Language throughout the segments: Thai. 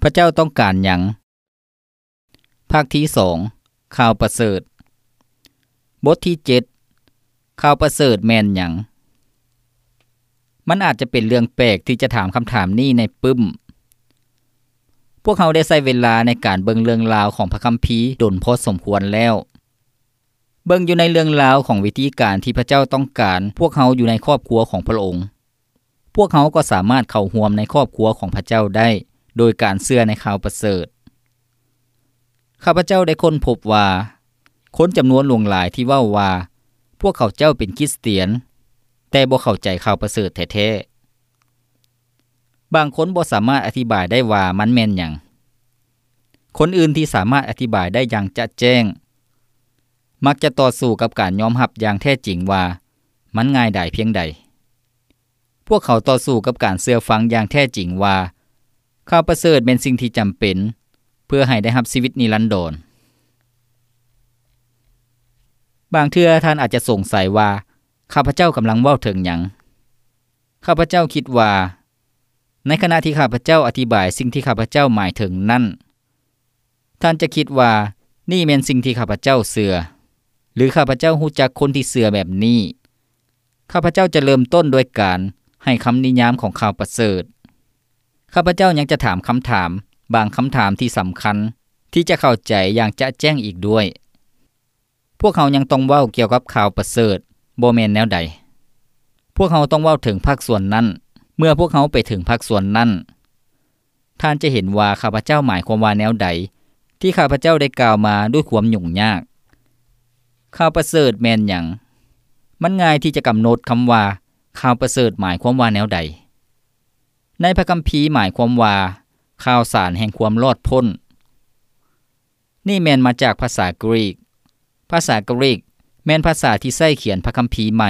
ระเจ้าต้องการหยังภาคที่2ข่าวประเสริฐบทที่7ข่าวประเสริฐแม่นหยังมันอาจจะเป็นเรื่องแปลกที่จะถามคำถามนี้ในปึ้มพวกเขาได้ใช้เวลาในการเบิ่งเรื่องราวของพระคัมภีร์ดนพอสมควรแล้วเบิ่งอยู่ในเรื่องราวของวิธีการที่พระเจ้าต้องการพวกเขาอยู่ในครอบครัวของพระองค์พวกเขาก็สามารถเข้าร่วมในครอบครัวของพระเจ้าได้โดยการเชื่อในข่าวประเสริฐข้าพเจ้าได้ค้นพบว่าคนจำนวนหลวงหลายที่เว้าว่าพวกเขาเจ้าเป็นคริสเตียนแต่บ่เข้าใจข่าวประเสริฐแท้ๆบางคนบ่สามารถอธิบายได้ว่ามันแม่นหยังคนอื่นที่สามารถอธิบายได้อย่างจะแจ้งมักจะต่อสู้กับการยอมรับอย่างแท้จริงว่ามันง่ายดายเพียงใดพวกเขาต่อสู้กับการเชื่อฟังอย่างแท้จริงว่าข่าวประเสริฐเป็นสิ่งที่จำเป็นเพื่อให้ได้รับชีวิตนิรันดรบางเทื่อท่านอาจจะสงสัยว่าข้าพเจ้ากำลังเว้าถึงหยังข้าพเจ้าคิดว่าในขณะที่ข้าพเจ้าอธิบายสิ่งที่ข้าพเจ้าหมายถึงนั้นท่านจะคิดว่านี่เป็นสิ่งที่ข้าพเจ้าเชื่อหรือข้าพเจ้ารู้จักคนที่เชื่อแบบนี้ข้าพเจ้าจะเริ่มต้นโดยการให้คำนิยามของข่าวประเสริฐข้าพเจ้ายังจะถามคำถามบางคำถามที่สำคัญที่จะเข้าใจอย่างจะแจ้งอีกด้วยพวกเขายังต้องเว้าเกี่ยวกับข่าวประเสริฐบ่แม่นแนวใดพวกเขาต้องเว้าถึงภาคส่วนนั้นเมื่อพวกเขาไปถึงภาคส่วนนั้นท่านจะเห็นว่าข้าพเจ้าหมายความว่าแนวใดที่ข้าพเจ้าได้กล่าวมาด้วยความยุ่งยากข่าวประเสริฐแม่นหยังมันง่ายที่จะกำหนดคำว่าข่าวประเสริฐหมายความว่าแนวใดในพระคัมภีร์หมายความว่าข่าวสารแห่งความรอดพ้นนี่แม่นมาจากภาษากรีกภาษากรีกแม่นภาษาที่ใช้เขียนพระคัมภีร์ใหม่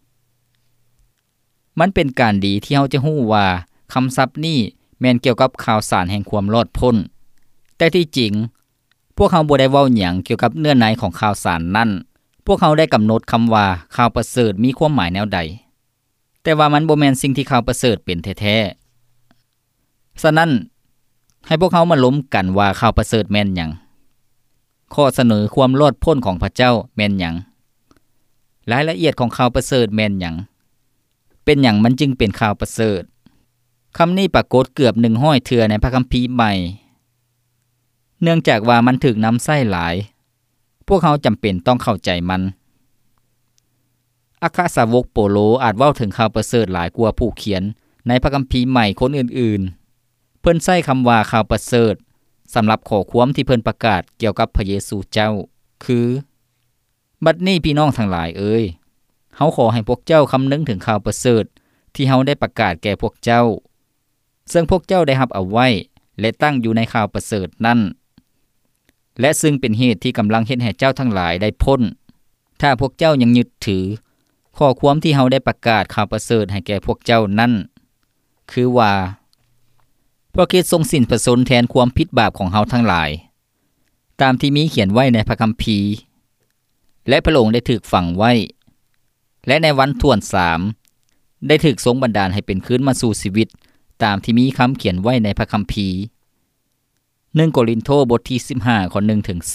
มันเป็นการดีที่เราจะรู้ว่าคำศัพท์นี้แม่นเกี่ยวกับข่าวสารแห่งความรอดพ้นแต่ที่จริงพวกเขาบ่ได้เว้าหยังเกี่ยวกับเนื้อในของข่าวสารนั้นพวกเขาได้กำหนดคำว่าข่าวประเสริฐมีความหมายแนวใดแต่ว่ามันบ่แม่นสิ่งที่ข่าวประเสริฐเป็นแท้ๆฉะนั้นให้พวกเขามาล้มกันว่าข่าวประเสริฐแม่นหยังข้อเสนอความรอดพ้นของพระเจ้าแม่นหยังรายละเอียดของข่าวประเสริฐแม่นหยังเป็นหยังมันจึงเป็นข่าวประเสริฐคำนี้ปรากฏเกือบ100เทื่อในพระคัมภีร์ใหม่เนื่องจากว่ามันถูกนำใช้หลายพวกเขาจำเป็นต้องเข้าใจมันอัครสาวกโปโลอาจเว้าถึงข่าวประเสริฐหลายกว่าผู้เขียนในพระคัมภีร์ใหม่คนอื่นๆเพิ่นใช้คำว่าข่าวประเสริฐสำหรับข้อความที่เพิ่นประกาศเกี่ยวกับพระเยซูเจ้าคือบัดนี้พี่น้องทั้งหลายเอ้ยเฮาขอให้พวกเจ้าคำนึงถึงข่าวประเสริฐที่เฮาได้ประกาศแก่พวกเจ้าซึ่งพวกเจ้าได้รับเอาไว้และตั้งอยู่ในข่าวประเสริฐนั้นและซึ่งเป็นเหตุที่กำลังเฮ็ดให้เจ้าทั้งหลายได้พ้นถ้าพวกเจ้ายังยึดถือข้อความที่เฮาได้ประกาศข่าวประเสริฐให้แก่พวกเจ้านั้นคือว่าพระคริสต์ทรงสิ้นพระชนม์แทนความผิดบาปของเฮาทั้งหลายตามที่มีเขียนไว้ในพระคัมภีร์และพระองค์ได้ถูกฝังไว้และในวันถ้วน3ได้ถูกทรงบันดาลให้เป็นคืนมาสู่ชีวิตตามที่มีคำเขียนไว้ในพระคัมภีร์1โครินโธบทที่15ข้อ1ถึง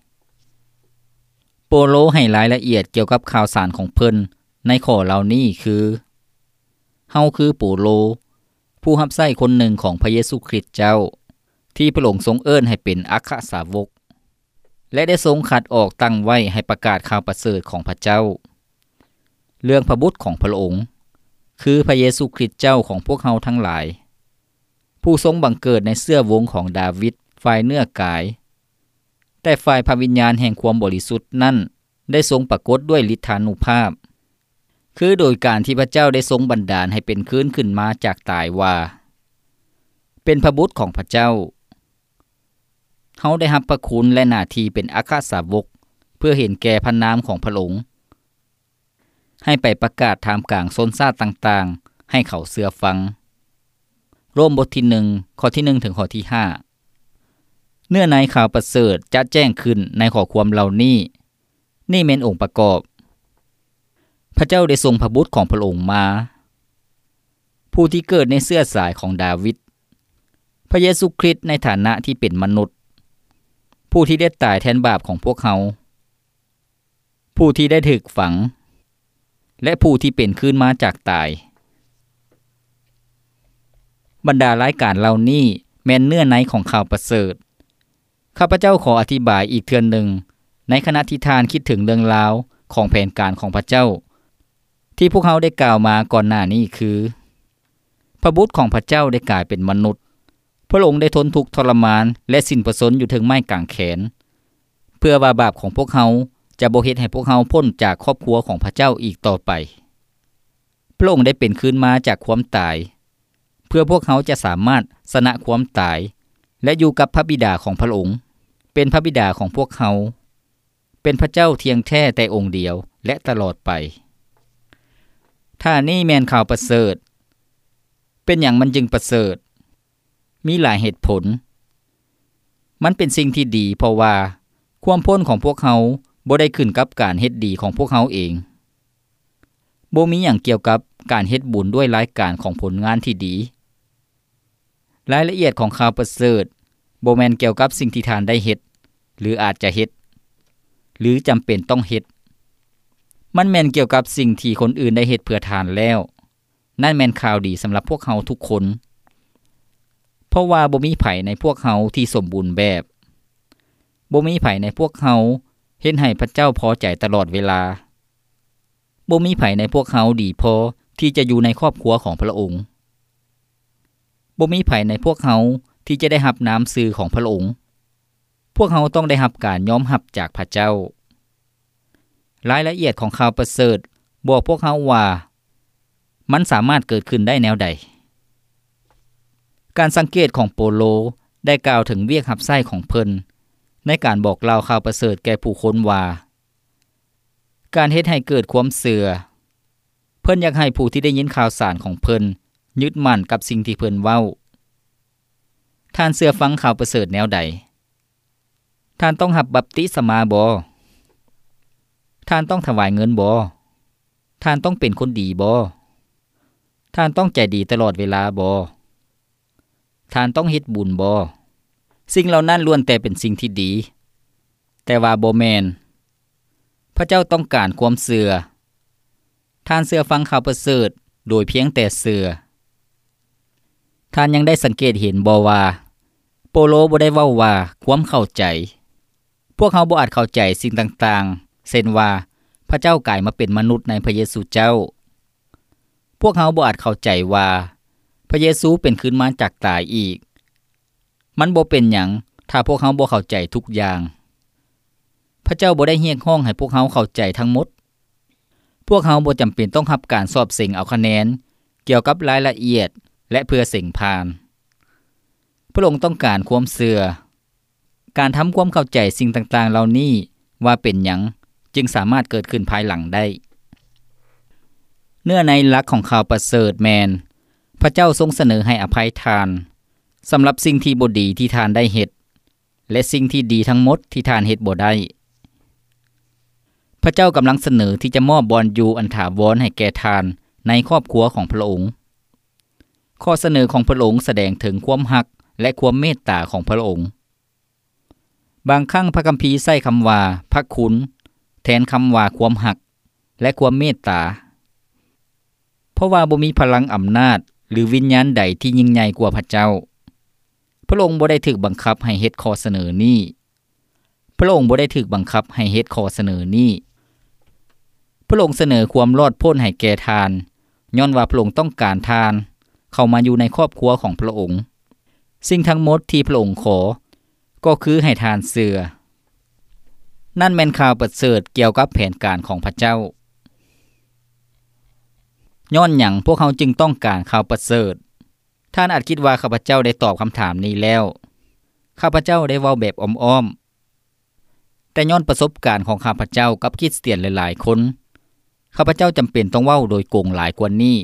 4โปโลให้รายละเอียดเกี่ยวกับข่าวสารของเพิ่นในข้อเหล่านี้คือเฮาคือโปโลผู้รับใช้คนหนึ่งของพระเยซูคริสต์เจ้าที่พระองค์ทรงเอิ้นให้เป็นอัครสาวกและได้ทรงคัดออกตั้งไว้ให้ประกาศข่าวประเสริฐของพระเจ้าเรื่องพระบุตรของพระองค์คือพระเยซูคริสต์เจ้าของพวกเฮาทั้งหลายผู้ทรงบังเกิดในเสื้อวงของดาวิดฝ่ายเนื้อกายแต่ฝ่ายพระวิญญาณแห่งความบริสุทธิ์นั้นได้ทรงปรากฏด้วยฤทธานุภาพคือโดยการที่พระเจ้าได้ทรงบันดาลให้เป็นคืนขึ้นมาจากตายว่าเป็นพระบุตรของพระเจ้าเฮาได้รับพระคุณและหน้าที่เป็นอัครสาวกเพื่อเห็นแก่พระนามของพระองค์ให้ไปประกาศท่ามกลางชนชาติต่างๆให้เขาเชื่อฟังโรมบทที่1ข้อที่1ถึงข้อที่5เนื้อในข่าวประเสริฐจะแจ้งขึ้นในข้อความเหล่านี้นี่เป็นองค์ประกอบพระเจ้าได้ทรงพระบุตรของพระองค์มาผู้ที่เกิดในเสื้อสายของดาวิดพระเยซูคริสต์ในฐานะที่เป็นมนุษย์ผู้ที่ได้ตายแทนบาปของพวกเขาผู้ที่ได้ถูกฝังและผู้ที่เป็นขึ้นมาจากตายบรรดารายการเหล่านี้แม่นเนื้อในของข่าวประเสริฐข้าพเจ้าขออธิบายอีกเทื่อหนึ่งในขณะที่ทานคิดถึงเรื่องราวของแผนการของพระเจ้าที่พวกเขาได้กล่าวมาก่อนหน้านี้คือพระบุตรของพระเจ้าได้กลายเป็นมนุษย์พระองค์ได้ทนทุกข์ทรมานและสิ้นพระชนม์อยู่ถึงไม้กางเขนเพื่อว่าบาปของพวกเขาจะบ่เฮ็ดให้พวกเขาพ้นจากครอบครัวของพระเจ้าอีกต่อไปพระองค์ได้เป็นขึ้นมาจากความตายเพื่อพวกเขาจะสามารถชนะความตายและอยู่กับพระบิดาของพระองค์เป็นพระบิดาของพวกเขาเป็นพระเจ้าเทียงแท้แต่องค์เดียวและตลอดไปถ้านี่แม่นข่าวประเสริฐเป็นอย่างมันจึงประเสริฐมีหลายเหตุผลมันเป็นสิ่งที่ดีเพราะว่าความพ้นของพวกเขาบ่ได้ขึ้นกับการเฮ็ดดีของพวกเขาเองบ่มีหยังเกี่ยวกับการเฮ็ดบุญด้วยรายการของผลงานที่ดีรายละเอียดของข่าวประเสริฐบ่แม่นเกี่ยวกับสิ่งที่ทานได้เฮ็ดหรืออาจจะเฮ็ดหรือจำเป็นต้องเฮ็ดมันแม่นเกี่ยวกับสิ่งที่คนอื่นได้เฮ็ดเพื่อทานแล้วนั่นแม่นข่าวดีสำหรับพวกเขาทุกคนเพราะว่าบ่มีไผในพวกเขาที่สมบูรณ์แบบบ่มีไผในพวกเขาเฮ็ดให้พระเจ้าพอใจตลอดเวลาบ่มีไผในพวกเขาดีพอที่จะอยู่ในครอบครัวของพระองค์บ่มีไผในพวกเขาที่จะได้รับน้ำซื่อของพระองค์พวกเขาต้องได้รับการยอมรับจากพระเจ้ารายละเอียดของข่าวประเสริฐบอกพวกเขาว่ามันสามารถเกิดขึ้นได้แนวใดการสังเกตของโปโลได้กล่าวถึงเวียกรับใช้ของเพิ่นในการบอกเล่าข่าวประเสริฐแก่ผู้คนว่าการเฮ็ดให้เกิดความเชื่อเพิ่นอยากให้ผู้ที่ได้ยินข่าวสารของเพิ่นยึดมั่นกับสิ่งที่เพิ่นเว้าท่านเชื่อฟังข่าวประเสริฐแนวใดท่านต้องรับบัพติศมาบ่ท่านต้องถวายเงินบ่ท่านต้องเป็นคนดีบ่ท่านต้องใจดีตลอดเวลาบ่ท่านต้องเฮ็ดบุญบ่สิ่งเหล่านั้นล้วนแต่เป็นสิ่งที่ดีแต่ว่าบ่แม่นพระเจ้าต้องการความเชื่อท่านเชื่อฟังข่าวประเสริฐโดยเพียงแต่เชื่อท่านยังได้สังเกตเห็นบ่ว่าโปโลบ่ได้เว้าว่าความเข้าใจพวกเขาบ่อาจเข้าใจสิ่งต่างๆเช่นว่าพระเจ้ากลายมาเป็นมนุษย์ในพระเยซูเจ้าพวกเขาบ่อาจเข้าใจว่าพระเยซูเป็นขึ้นมาจากตายอีกมันบ่เป็นหยังถ้าพวกเขาบ่เข้าใจทุกอย่างพระเจ้าบ่ได้เรียกร้องให้พวกเขาเข้าใจทั้งหมดพวกเขาบ่จำเป็นต้องรับการสอบเส็งเอาคะแนนเกี่ยวกับรายละเอียดและเพื่อเส็งผ่านพระองค์ต้องการความเชื่อการทำความเข้าใจสิ่งต่างๆเหล่านี้ว่าเป็นหยังจึงสามารถเกิดขึ้นภายหลังได้เนื้อในหลักของข่าวประเสริฐแมนพระเจ้าทรงเสนอให้อภัยทานสำหรับสิ่งที่บ่ดีที่ทานได้เฮ็ดและสิ่งที่ดีทั้งหมดที่ทานเฮ็ดบ่ได้พระเจ้ากำลังเสนอที่จะมอบบอนอยู่อันถาวรให้แก่ทานในครอบครัวของพระองค์ข้อเสนอของพระองค์แสดงถึงความรักและความเมตตาของพระองค์บางครั้งพระคัมภีร์ใช้คำว่าพระคุณแทนคำว่าความรักและความเมตตาเพราะว่าบ่มีพลังอำนาจหรือวิญญาณใดที่ยิ่งใหญ่กว่าพระเจ้าพระองค์บ่ได้ถูกบังคับให้เฮ็ดข้อเสนอนี้พระองค์บ่ได้ถูกบังคับให้เฮ็ดข้อเสนอนี้พระองค์เสนอความรอดพ้นให้แก่ทานย้อนว่าพระองค์ต้องการทานเข้ามาอยู่ในครอบครัวของพระองค์สิ่งทั้งหมดที่พระองค์ขอก็คือให้ทานเชื่อนั่นแม่นข่าวประเสริฐเกี่ยวกับแผนการของพระเจ้าย้อนหยังพวกเขาจึงต้องการข่าวประเสริฐท่านอาจคิดว่าข้าพเจ้าได้ตอบคำถามนี้แล้วข้าพเจ้าได้เว้าแบบอ้อมๆแต่ย้อนประสบการณ์ของข้าพเจ้ากับคริสเตียนหลายๆคนข้าพเจ้าจำเป็นต้องเว้าโดยโกงหลายกว่านี้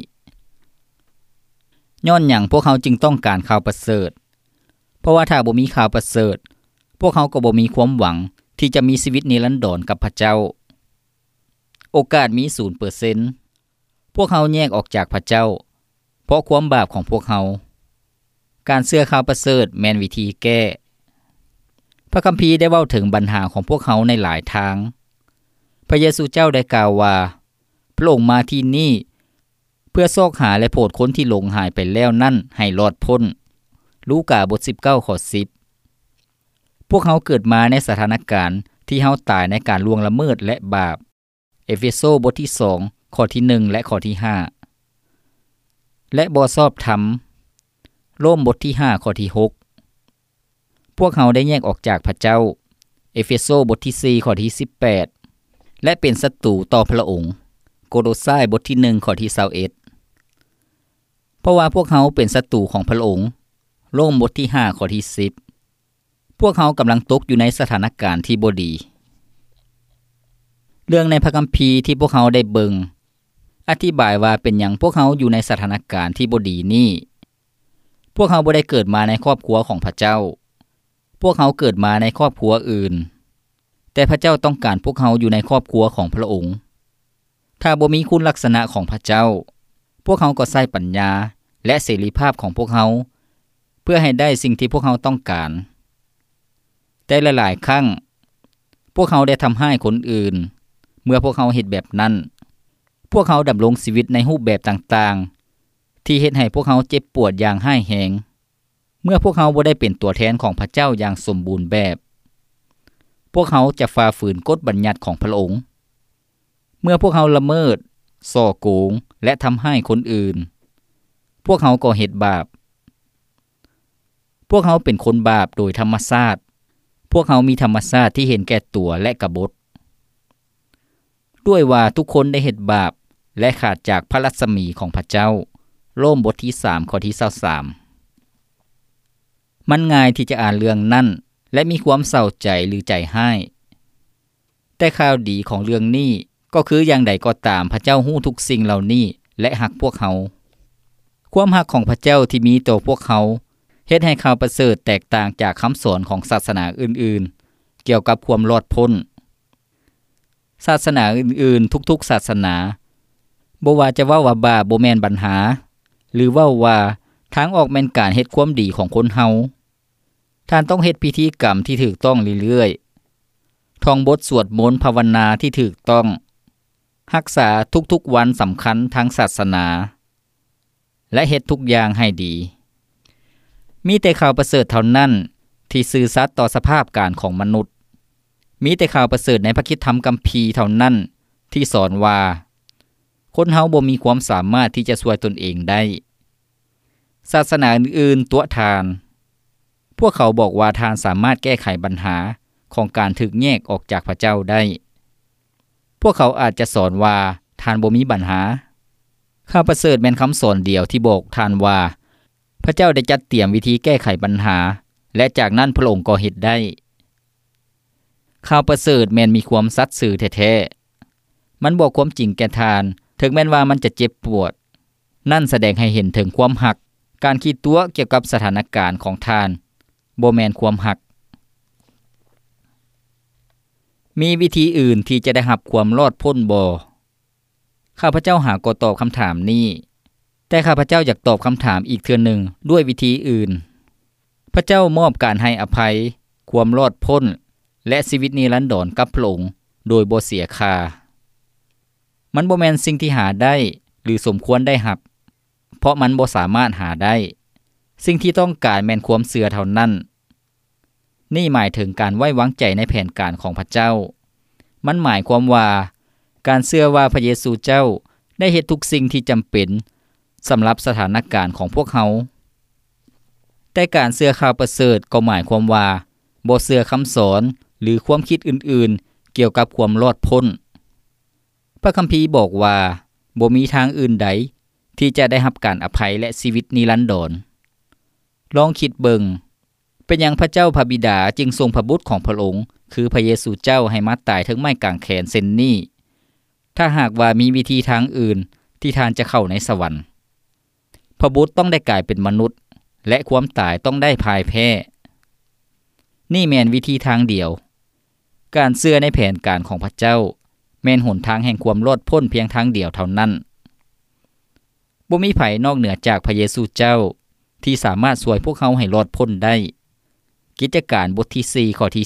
ย้อนหยังพวกเขาจึงต้องการข่าวประเสริฐเพราะว่าถ้าบ่มีข่าวประเสริฐพวกเขาก็บ่มีความหวังที่จะมีชีวิตนิรันดรกับพระเจ้าโอกาสมี 0% พวกเขาแยกออกจากพระเจ้าเพราะความบาปของพวกเขาการเชื่อข่าวประเสริฐแม่นวิธีแก้พระคัมภีร์ได้เว้าถึงปัญหาของพวกเขาในหลายทางพระเยซูเจ้าได้กล่าวว่าพระองค์มาที่นี่เพื่อซอกหาและโปรดคนที่หลงหายไปแล้วนั่นให้รอดพ้นลูกาบท19ข้อ10พวกเขาเกิดมาในสถานการณ์ที่เฮาตายในการล่วงละเมิดและบาปเอเฟโซบทที่2ข้อที่1และข้อที่5และบ่ชอบธรรมโรมบทที่5ข้อที่6พวกเขาได้แยกออกจากพระเจ้าเอเฟโซบทที่4ข้อที่18และเป็นศัตรูต่อพระองค์โกโลไซบทที่1ข้อที่21เพราะว่าพวกเขาเป็นศัตรูของพระองค์โรมบทที่5ข้อที่10พวกเขากำลังตกอยู่ในสถานการณ์ที่บ่ดีเรื่องในพระคัมภีร์ที่พวกเขาได้เบิ่งอธิบายว่าเป็นหยังพวกเขาอยู่ในสถานการณ์ที่บ่ดีนี้พวกเขาบ่ได้เกิดมาในครอบครัวของพระเจ้าพวกเขาเกิดมาในครอบครัวอื่นแต่พระเจ้าต้องการพวกเขาอยู่ในครอบครัวของพระองค์ถ้าบ่มีคุณลักษณะของพระเจ้าพวกเขาก็ใช้ปัญญาและเสรีภาพของพวกเขาเพื่อให้ได้สิ่งที่พวกเขาต้องการแต่หลายๆครั้งพวกเขาได้ทำให้คนอื่นเมื่อพวกเขาเฮ็ดแบบนั้นพวกเขาดำรงชีวิตในรูปแบบต่างๆที่เฮ็ดให้พวกเขาเจ็บปวดอย่างร้ายแรงเมื่อพวกเขาบ่ได้เป็นตัวแทนของพระเจ้าอย่างสมบูรณ์แบบพวกเขาจะฝ่าฝืนกฎบัญญัติของพระองค์เมื่อพวกเขาละเมิดส่อโกงและทำให้คนอื่นพวกเขาก็เฮ็ดบาปพวกเขาเป็นคนบาปโดยธรรมชาติพวกเขามีธรรมชาติที่เห็นแก่ตัวและกบฏด้วยว่าทุกคนได้เฮ็ดบาปและขาดจากพระรัศมีของพระเจ้าโรมบทที่3ข้อที่23มันง่ายที่จะอ่านเรื่องนั้นและมีความเศร้าใจหรือใจให้แต่ข่าวดีของเรื่องนี้ก็คืออย่างใดก็ตามพระเจ้าฮู้ทุกสิ่งเหล่านี้และฮักพวกเขาความฮักของพระเจ้าที่มีต่อพวกเขาเฮ็ดให้ข่าวประเสริฐแตกต่างจากคำสอนของศาสนาอื่นๆเกี่ยวกับความรอดพ้นศาสนาอื่นๆทุกๆศาสนาบ่ว่าจะเว้าว่าบาปบ่แม่นปัญหาหรือเว้าว่าทางออกแม่นการเฮ็ดความดีของคนเฮาท่านต้องเฮ็ดพิธีกรรมที่ถูกต้องเรื่อยๆท่องบทสวดมนต์ภาวนาที่ถูกต้องรักษาทุกๆวันสำคัญทางศาสนาและเฮ็ดทุกอย่างให้ดีมีแต่ข่าวประเสริฐเท่านั้นที่สื่อสัตย์ต่อสภาพการของมนุษย์มีแต่ข่าวประเสริฐในพระคริสตธรรมคัมภีร์เท่านั้นที่สอนว่าคนเฮาบ่มีความสามารถที่จะช่วยตนเองได้ศาสนาอื่นๆตัวทานพวกเขาบอกว่าทานสามารถแก้ไขปัญหาของการถึกแยกออกจากพระเจ้าได้พวกเขาอาจจะสอนว่าทานบ่มีปัญหาข่าวประเสริฐแม่นคำสอนเดียวที่บอกทานว่าพระเจ้าได้จัดเตรียมวิธีแก้ไขปัญหาและจากนั้นพระองค์ก็เฮ็ดได้ข่าวประเสริฐแม่นมีความสัตย์ซื่อแท้ๆมันบอกความจริงแก่ทานถึงแม้นว่ามันจะเจ็บปวดนั่นแสดงให้เห็นถึงความหักการคิดตัวเกี่ยวกับสถานการณ์ของทานบ่แม่นความหักมีวิธีอื่นที่จะได้รับความรอดพ้นบ่ข้าพเจ้าหาก็ตอบคำถามนี้แต่ข้าพเจ้าอยากตอบคำถามอีกเทื่อหนึ่งด้วยวิธีอื่นพระเจ้ามอบการให้อภัยความรอดพ้นและชีวิตนิรันดรกับพระองค์โดยบ่เสียค่ามันบ่แม่นสิ่งที่หาได้หรือสมควรได้รับเพราะมันบ่สามารถหาได้สิ่งที่ต้องการแม่นความเชื่อเท่านั้นนี่หมายถึงการไว้วางใจในแผนการของพระเจ้ามันหมายความว่าการเชื่อว่าพระเยซูเจ้าได้เฮ็ดทุกสิ่งที่จำเป็นสำหรับสถานการณ์ของพวกเขาแต่การเชื่อข่าวประเสริฐก็หมายความว่าบ่เชื่อคำสอนหรือความคิดอื่นๆเกี่ยวกับความรอดพ้นพระคัมภีร์บอกว่าบ่มีทางอื่นใดที่จะได้รับการอภัยและชีวิตนิรันดรลองคิดเบิ่งเป็นหยังพระเจ้าพระบิดาจึงทรงพระบุตรของพระองค์คือพระเยซูเจ้าให้มาตายถึงไม้กางแขนเส้นนี้ถ้าหากว่ามีวิธีทางอื่นที่ท่านจะเข้าในสวรรค์พระบุตรต้องได้กลายเป็นมนุษย์และความตายต้องได้พ่ายแพ้นี่แม่นวิธีทางเดียวการเชื่อในแผนการของพระเจ้าแม่นหนทางแห่งความรอดพ้นเพียงทางเดียวเท่านั้นบ่มีไผนอกเหนือจากพระเยซูเจ้าที่สามารถช่วยพวกเขาให้รอดพ้นได้กิจการบทที่4ข้อที่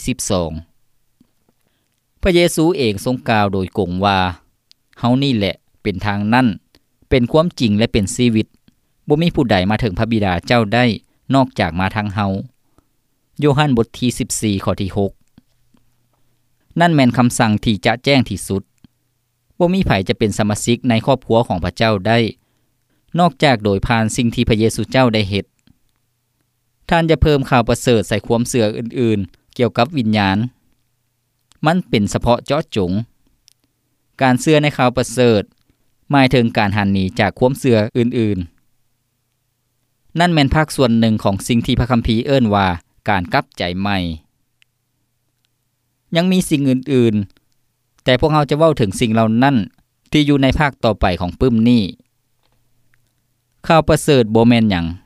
12พระเยซูเองทรงกล่าวโดยกงว่าเฮานี่แหละเป็นทางนั้นเป็นความจริงและเป็นชีวิตบ่มีผู้ใดมาถึงพระบิดาเจ้าได้นอกจากมาทางเฮาโยฮันบทที่14ข้อที่6นั่นแม่นคำสั่งที่จะแจ้งที่สุดบ่มีไผจะเป็นสมาชิกในครอบครัวของพระเจ้าได้นอกจากโดยผ่านสิ่งที่พระเยซูเจ้าได้เฮ็ดท่านจะเพิ่มข่าวประเสริฐใส่ความเสื่ออื่นๆเกี่ยวกับวิญญาณมันเป็นเฉพาะเจาะจงการเชื่อในข่าวประเสริฐหมายถึงการหันหนีจากความเชื่ออื่นๆนั่นแม่นภาคส่วนหนึ่งของสิ่งที่พระคัมภีร์เอิ้นว่าการกลับใจใหม่ยังมีสิ่งอื่นๆแต่พวกเราจะเว้าถึงสิ่งเหล่านั้นที่อยู่ในภาคต่อไปของปึ้มนี้ข่าวประเสริฐบ่แม่นหยัง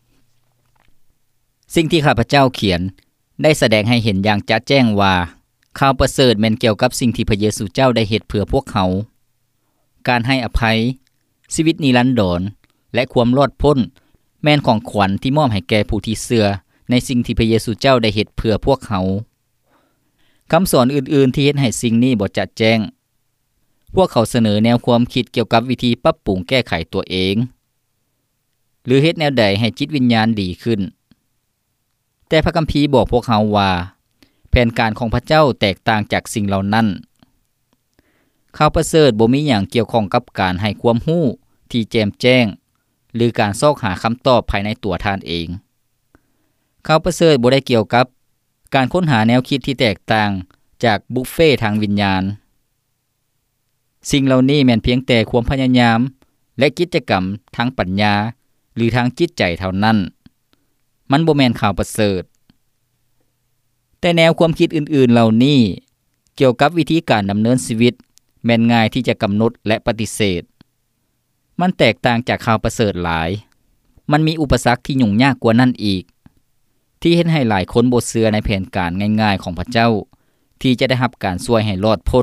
สิ่งที่ข้าพเจ้าเขียนได้แสดงให้เห็นอย่างจะแจ้งว่าข่าวประเสริฐแม่นเกี่ยวกับสิ่งที่พระเยซูเจ้าได้เฮ็ดเพื่อพวกเขาการให้อภัยชีวิตนิรันดรและความรอดพ้นแม่นของขวัญที่มอบให้แก่ผู้ที่เชื่อในสิ่งที่พระเยซูเจ้าได้เฮ็ดเพื่อพวกเขาคำสอนอื่นๆที่เฮ็ดให้สิ่งนี้บ่จัดแจ้งพวกเขาเสนอแนวความคิดเกี่ยวกับวิธีปรับปรุงแก้ไขตัวเองหรือเฮ็ดแนวใดให้จิตวิญญาณดีขึ้นแต่พระคัมภีร์บอกพวกเขาว่าแผนการของพระเจ้าแตกต่างจากสิ่งเหล่านั้นข่าวประเสริฐบ่มีหยังเกี่ยวข้องกับการให้ความรู้ที่แจ่มแจ้งหรือการซอกหาคำตอบภายในตัวท่านเองข่าวประเสริฐบ่ได้เกี่ยวกับการค้นหาแนวคิดที่แตกต่างจากบุฟเฟ่ทางวิญญาณสิ่งเหล่านี้แม่นเพียงแต่ความพยายามและกิจกรรมทางปัญญาหรือทางจิตใจเท่านั้นมันบ่แม่นข่าวประเสริฐแต่แนวความคิดอื่นๆเหล่านี้เกี่ยวกับวิธีการดำเนินชีวิตแม่นง่ายที่จะกำหนดและปฏิเสธมันแตกต่างจากข่าวประเสริฐหลายมันมีอุปสรรคที่ยุ่งยากกว่านั้นอีกที่เฮ็ดให้หลายคนบ่เชื่อในแผนการง่ายๆของพระเจ้าที่จะได้รับการช่วยให้รอดพ้น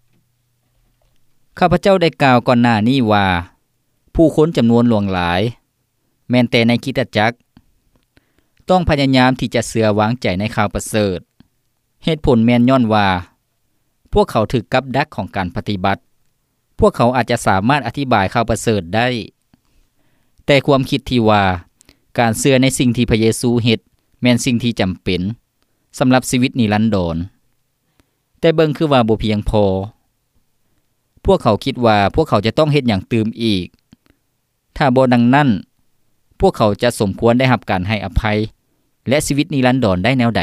ข้าพเจ้าได้กล่าวก่อนหน้านี้ว่าผู้คนจำนวนหลวงหลายแม้แต่ในคริสตจักรต้องพยายามที่จะเชื่อวางใจในข่าวประเสริฐเหตุผลแม่นย้อนว่าพวกเขาถูกกับดักของการปฏิบัติพวกเขาอาจจะสามารถอธิบายข่าวประเสริฐได้แต่ความคิดที่ว่าการเชื่อในสิ่งที่พระเยซูเฮ็ดแม่นสิ่งที่จำเป็นสำหรับชีวิตนิรันดรแต่เบิ่งคือว่าบ่เพียงพอพวกเขาคิดว่าพวกเขาจะต้องเฮ็ดหยังตื่มอีกถ้าบ่ดังนั้นพวกเขาจะสมควรได้รับการให้อภัยและชีวิตนิรันดรได้แนวใด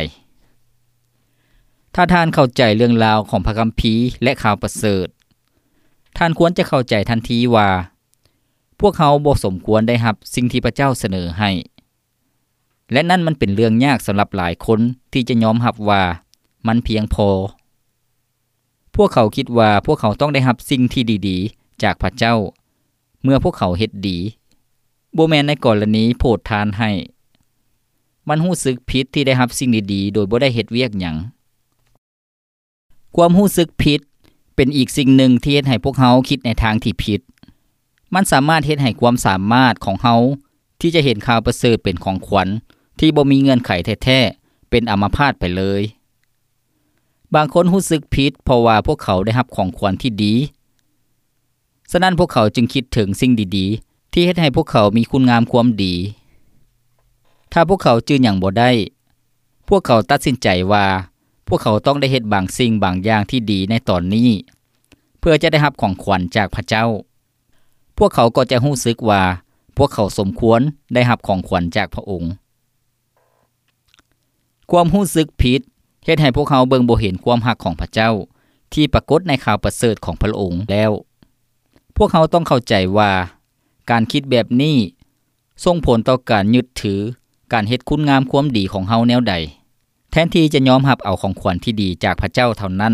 ถ้าท่านเข้าใจเรื่องราวของพระคัมภีร์และข่าวประเสริฐท่านควรจะเข้าใจทันทีว่าพวกเขาบ่สมควรได้รับสิ่งที่พระเจ้าเสนอให้และนั่นมันเป็นเรื่องยากสำหรับหลายคนที่จะยอมรับว่ามันเพียงพอพวกเขาคิดว่าพวกเขาต้องได้รับสิ่งที่ดีๆจากพระเจ้าเมื่อพวกเขาเฮ็ดดีบ่แม่นในกรณีโพดทานให้มันรู้สึกผิดที่ได้รับสิ่งดีๆโดยบ่ได้เฮ็ดเวียกหยังความรู้สึกผิดเป็นอีกสิ่งหนึ่งที่เฮ็ดให้พวกเราคิดในทางที่ผิดมันสามารถเฮ็ดให้ความสามารถของเราที่จะเห็นข่าวประเสริฐเป็นของขวัญที่บ่มีเงื่อนไขแท้ๆเป็นอัมพาตไปเลยบางคนรู้สึกผิดเพราะว่าพวกเขาได้รับของขวัญที่ดีฉะนั้นพวกเขาจึงคิดถึงสิ่งดีๆที่เฮ็ดให้พวกเขามีคุณงามความดีถ้าพวกเขาจื้อหยังบ่ได้พวกเขาตัดสินใจว่าพวกเขาต้องได้เฮ็ดบางสิ่งบางอย่างที่ดีในตอนนี้เพื่อจะได้รับของขวัญจากพระเจ้าพวกเขาก็จะรู้สึกว่าพวกเขาสมควรได้รับของขวัญจากพระองค์ความรู้สึกผิดเฮ็ดให้พวกเขาเบิ่งบ่เห็นความรักของพระเจ้าที่ปรากฏในข่าวประเสริฐของพระองค์แล้วพวกเขาต้องเข้าใจว่าการคิดแบบนี้ส่งผลต่อการยึดถือการเฮ็ดคุณงามความดีของเฮาแนวใดแทนที่จะยอมรับเอาของขวัญที่ดีจากพระเจ้าเท่านั้น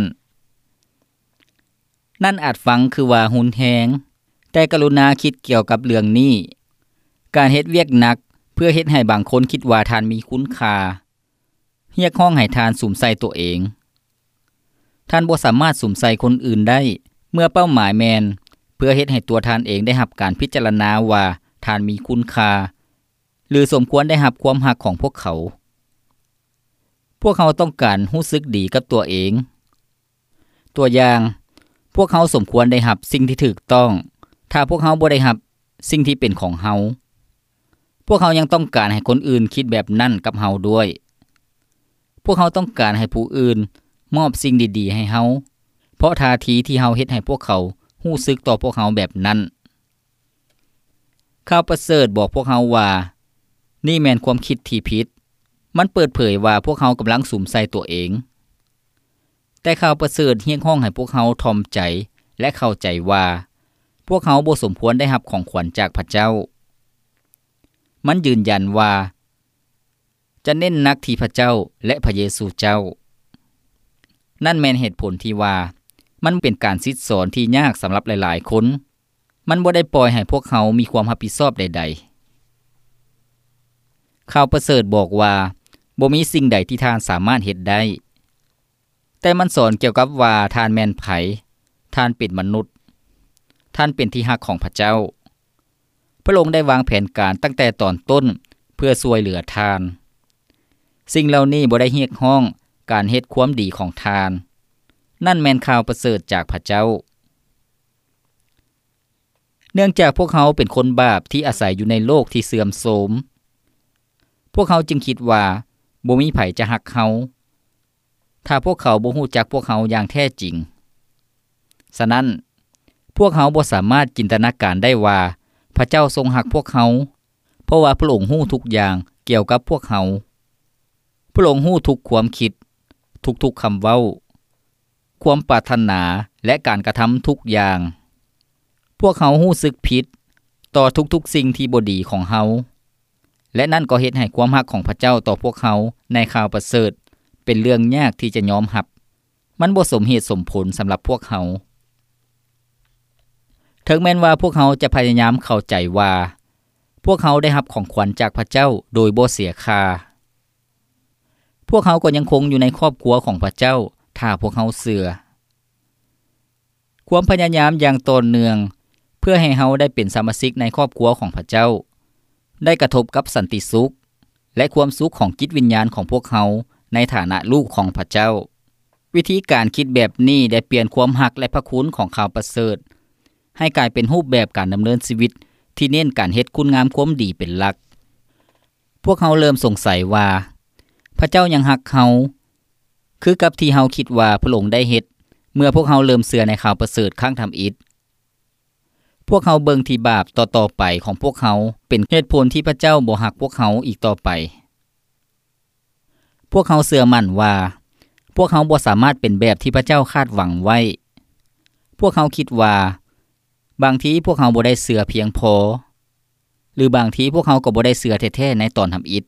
นั่นอาจฟังคือว่าหุนแฮงแต่กรุณาคิดเกี่ยวกับเรื่องนี้การเฮ็ดเวียกหนักเพื่อเฮ็ดให้บางคนคิดว่าทานมีคุณค่าเรียกร้องให้ทานสุมใส่ตัวเองท่านบ่สามารถสุมใส่คนอื่นได้เมื่อเป้าหมายแม่นเพื่อเฮ็ดให้ตัวทานเองได้รับการพิจารณาว่าทานมีคุณค่าหรือสมควรได้รับความรักของพวกเขาพวกเขาต้องการรู้สึกดีกับตัวเองตัวอย่างพวกเขาสมควรได้รับสิ่งที่ถูกต้องถ้าพวกเขาบ่ได้รับสิ่งที่เป็นของเฮาพวกเขายังต้องการให้คนอื่นคิดแบบนั้นกับเฮาด้วยพวกเขาต้องการให้ผู้อื่นมอบสิ่งดีๆให้เฮาเพราะท่าทีที่เฮาเฮ็ดให้พวกเขารู้สึกต่อพวกเขาแบบนั้นข่าวประเสริฐบอกพวกเฮาว่านี่แม่นความคิดที่ผิดมันเปิดเผยว่าพวกเขากำลังสุมใส่ตัวเองแต่ข่าวประเสริฐเรียกร้องให้พวกเขาถ่อมใจและเข้าใจว่าพวกเขาบ่สมควรได้รับของขวัญจากพระเจ้ามันยืนยันว่าจะเน้นนักที่พระเจ้าและพระเยซูเจ้านั่นแม่นเหตุผลที่ว่ามันเป็นการซิดสอนที่ยากสำหรับหลายๆคนมันบ่ได้ปล่อยให้พวกเขามีความรับผิดชอบใดๆข่าวประเสริฐบอกว่าบ่มีสิ่งใดที่ท่านสามารถเฮ็ดได้แต่มันสอนเกี่ยวกับว่าท่านแม่นไผท่านเป็นมนุษย์ท่านเป็นที่รักของพระเจ้าพระองค์ได้วางแผนการตั้งแต่ตอนต้นเพื่อช่วยเหลือทานสิ่งเหล่านี้บ่ได้เรียกร้องการเฮ็ดความดีของทานนั่นแม่นข่าวประเสริฐจากพระเจ้าเนื่องจากพวกเขาเป็นคนบาปที่อาศัยอยู่ในโลกที่เสื่อมโทรมพวกเขาจึงคิดว่าบ่มีไผจะรักเขาถ้าพวกเขาบ่ฮู้จักพวกเขาอย่างแท้จริงฉะนั้นพวกเขาบ่สามารถจินตนาการได้ว่าพระเจ้าทรงรักพวกเขาเพราะว่าพระองค์ฮู้ทุกอย่างเกี่ยวกับพวกเขาพระองค์ฮู้ทุกความคิดทุกๆคำเว้าความปรารถนาและการกระทำทุกอย่างพวกเขารู้สึกผิดต่อทุกๆสิ่งที่บ่ดีของเฮาและนั่นก็เฮ็ดให้ความรักของพระเจ้าต่อพวกเขาในข่าวประเสริฐเป็นเรื่องยากที่จะยอมรับมันบ่สมเหตุสมผลสำหรับพวกเขาถึงแม้นว่าพวกเขาจะพยายามเข้าใจว่าพวกเขาได้รับของขวัญจากพระเจ้าโดยบ่เสียค่าพวกเขาก็ยังคงอยู่ในครอบครัวของพระเจ้าถ้าพวกเขาเชื่อความพยายามอย่างต่อเนื่องเพื่อให้เฮาได้เป็นสมาชิกในครอบครัวของพระเจ้าได้กระทบกับสันติสุขและความสุขของจิตวิญญาณของพวกเขาในฐานะลูกของพระเจ้าวิธีการคิดแบบนี้ได้เปลี่ยนความรักและพระคุณของข่าวประเสริฐให้กลายเป็นรูปแบบการดำเนินชีวิตที่เน้นการเฮ็ดคุณงามความดีเป็นหลักพวกเขาเริ่มสงสัยว่าพระเจ้ายังรักเขาคือกับที่เฮาคิดว่าพระองค์ได้เฮ็ดเมื่อพวกเขาเริ่มเชื่อในข่าวประเสริฐข้างทำอิฐพวกเขาเบิ่งที่บาปต่อๆไปของพวกเขาเป็นเหตุผลที่พระเจ้าบ่รักพวกเขาอีกต่อไปพวกเขาเชื่อมั่นว่าพวกเขาบ่สามารถเป็นแบบที่พระเจ้าคาดหวังไว้พวกเขาคิดว่าบางทีพวกเขาบ่ได้เชื่อเพียงพอหรือบางทีพวกเขาก็บ่ได้เชื่อแท้ๆในตอนทำอิฐ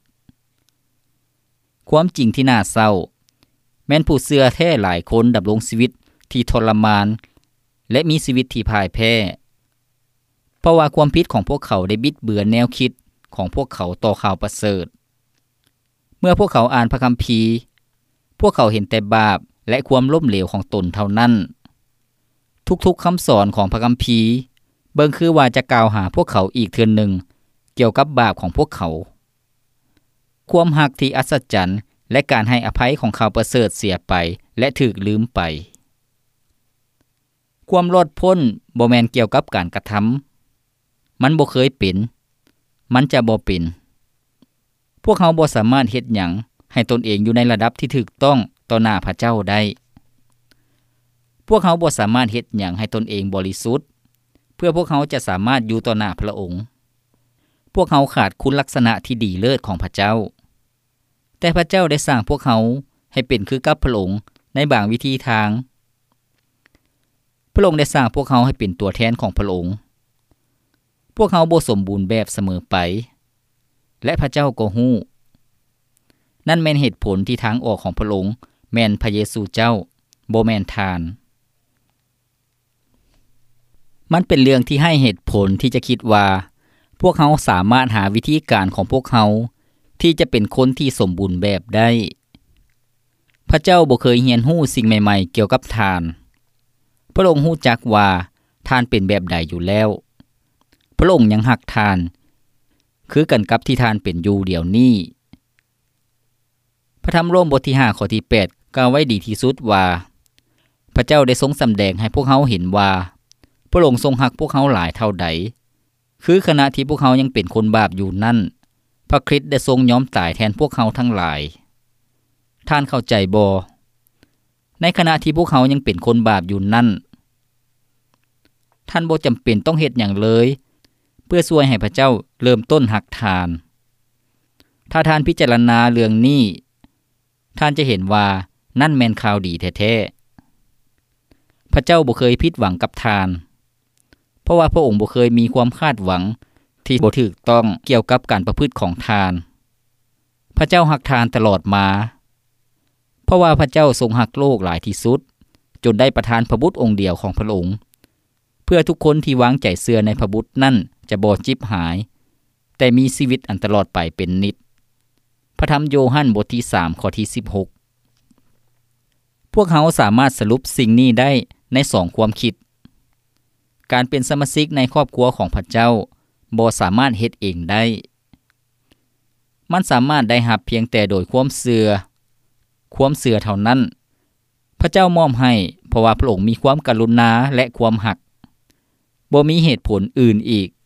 ความจริงที่น่าเศร้าแม้นผู้เชื่อแท้หลายคนดำรงชีวิตที่ทรมานและมีชีวิตที่พ่ายแพ้เพราะว่าความผิดของพวกเขาได้บิดเบือนแนวคิดของพวกเขาต่อข่าวประเสริฐเมื่อพวกเขาอ่านพระคัมภีร์พวกเขาเห็นแต่บาปและความล้มเหลวของตนเท่านั้นทุกๆคำสอนของพระคัมภีร์เบิ่งคือว่าจะกล่าวหาพวกเขาอีกเทื่อหนึ่งเกี่ยวกับบาปของพวกเขาความรักที่อัศจรรย์และการให้อภัยของข่าวประเสริฐเสียไปและถูกลืมไปความรอดพ้นบ่แม่นเกี่ยวกับการกระทำมันบ่เคยเป็นมันจะบ่เป็นพวกเขาบ่สามารถเฮ็ดหยังให้ตนเองอยู่ในระดับที่ถูกต้องต่อหน้าพระเจ้าได้พวกเขาบ่สามารถเฮ็ดหยังให้ตนเองบริสุทธิ์เพื่อพวกเขาจะสามารถอยู่ต่อหน้าพระองค์พวกเขาขาดคุณลักษณะที่ดีเลิศของพระเจ้าแต่พระเจ้าได้สร้างพวกเขาให้เป็นคือกับพระองค์ในบางวิธีทางพระองค์ได้สร้างพวกเขาให้เป็นตัวแทนของพระองค์พวกเขาบ่สมบูรณ์แบบเสมอไปและพระเจ้าก็ฮู้นั่นแม่นเหตุผลที่ทางออกของพระองค์แม่นพระเยซูเจ้าบ่แม่นทานมันเป็นเรื่องที่ให้เหตุผลที่จะคิดว่าพวกเขาสามารถหาวิธีการของพวกเขาที่จะเป็นคนที่สมบูรณ์แบบได้พระเจ้าบ่เคยเรียนรู้สิ่งใหม่ๆเกี่ยวกับทานพระองค์รู้จักว่าทานเป็นแบบใดอยู่แล้วพระองค์ยังรักทานคือกันกับที่ทานเป็นอยู่เดี๋ยวนี้พระธรรมโรมบทที่5ข้อที่8กล่าวไว้ดีที่สุดว่าพระเจ้าได้ทรงสำแดงให้พวกเขาเห็นว่าพระองค์ทรงรักพวกเขาหลายเท่าใดคือขณะที่พวกเขายังเป็นคนบาปอยู่นั่นพระคริสต์ได้ทรงยอมตายแทนพวกเขาทั้งหลายท่านเข้าใจบ่ในขณะที่พวกเขายังเป็นคนบาปอยู่นั่นท่านบ่จำเป็นต้องเฮ็ดหยังเลยเพื่อช่วยให้พระเจ้าเริ่มต้นรักทานถ้าท่านพิจารณาเรื่องนี้ท่านจะเห็นว่านั่นแม่นข่าวดีแท้ๆพระเจ้าบ่เคยผิดหวังกับทานเพราะว่าพระองค์บ่เคยมีความคาดหวังที่บ่ถูกต้องเกี่ยวกับการประพฤติของทานพระเจ้ารักทานตลอดมาเพราะว่าพระเจ้าทรงรักโลกหลายที่สุดจนได้ประทานพระบุตรองค์เดียวของพระองค์เพื่อทุกคนที่วางใจเชื่อในพระบุตรนั่นจะบ่จิบหายแต่มีชีวิตอันตลอดไปเป็นนิจพระธรรมโยฮั่นบทที่3ข้อที่16พวกเขาสามารถสรุปสิ่งนี้ได้ใน2ความคิดการเป็นสมาชิกในครอบครัวของพระเจ้าบ่สามารถเฮ็ดเองได้มันสามารถได้รับเพียงแต่โดยความเชื่อเท่านั้นพระเจ้ามอบให้เพราะว่าพระองค์มีความกรุณาและความรักบ่มีเหตุผลอื่นอีก